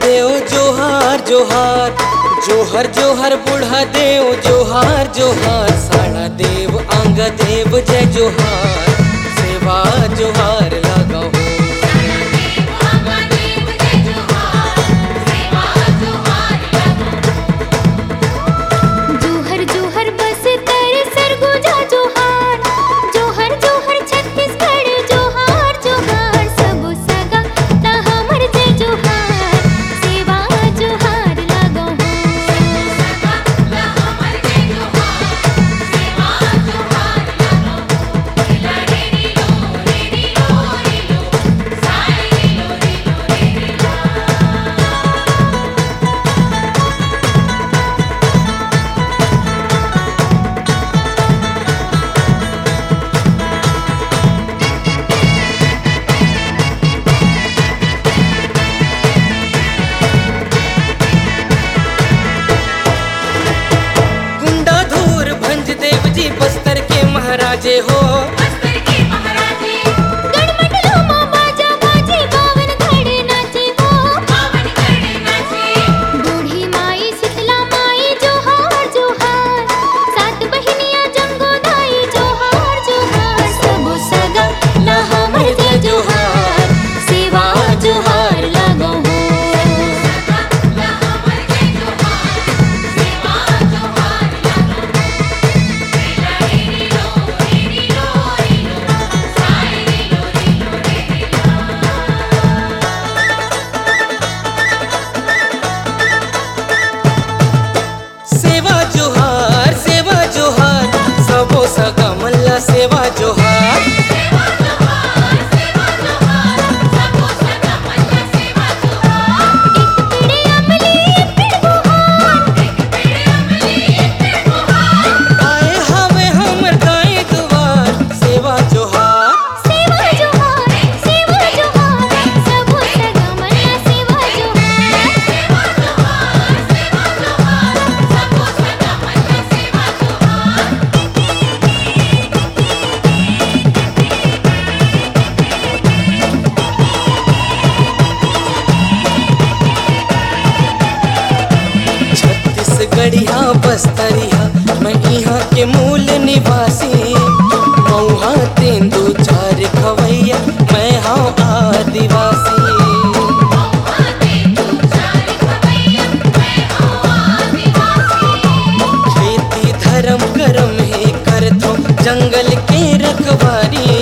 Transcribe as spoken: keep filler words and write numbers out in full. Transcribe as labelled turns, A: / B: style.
A: देव जोहार जोहार, जोहर जोहर बूढ़ा देव जोहार जोहार, साड़ा देव अंग देव जय जोहार, सेवा जोहार लगाओ।
B: जोहर जोहर बस तर सरगुजा जोहार, जोहर जोहर छत्तीसगढ़ जोहार जोहार, सब सगा ता हमर जय जोहार, सेवा जोहार लागो हो।
A: गुंडाधूर भंज देव जी बस्तर के महाराजे हो,
B: गढ़मंडलों में बाजा बाजे बावन घड़े नाचे हो, बूढ़ी माई शीतला माई जोहार जोहार, सात बहिनिया जंगो दाई जोहार जोहार, सब सगा ला हमर जय जोहार, सेवा जोहार लागो हो।
A: सेवा जोहार सेवा जोहार, सबो सगा मल्ला सेवा जोहार।
B: एक पेड़े अमली एक पेड़ बुहार,
A: आए हवे हमर दाएं दुआर, सेवा जोहार।
B: सेवा जोहार सेवा जोहार, सब सगा मल्ला सेवा जोहार।
A: छत्तीसगढ़िया बस्तरिया मैं यहाँ के मूल निवासी, मऊहा तेंदू चार खवैया मैं हाँ आदिवासी। खेती धर्म करम ही करथो, जंगल के रखवारी,